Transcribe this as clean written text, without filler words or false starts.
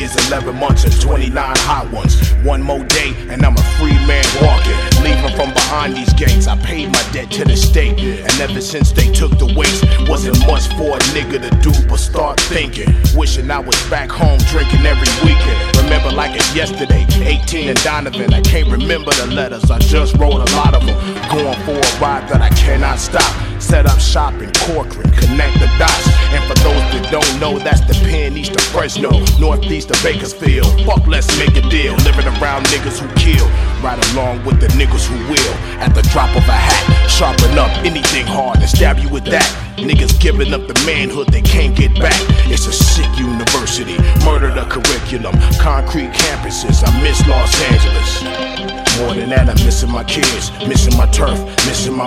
years, 11 months, and 29 hot ones. One more day, and I'm a free man walking. Leaving from behind these gates, I paid my debt to the state. And ever since they took the waste, wasn't much for a nigga to do but start thinking. Wishing I was back home drinking every weekend. Remember like it's yesterday, 18 and Donovan. I can't remember the letters, I just wrote a lot of them. Going for a ride that I cannot stop. Set up shop in Corcoran, connect the dots. And for those that don't know, that's the Penn east of Fresno, northeast of Bakersfield. Fuck, let's make a deal. Living around niggas who kill, right along with the niggas who will. At the drop of a hat, sharpen up anything hard and stab you with that. Niggas giving up the manhood they can't get back. It's a sick university, murder the curriculum, concrete campuses. I miss Los Angeles. More than that, I'm missing my kids, missing my turf, missing my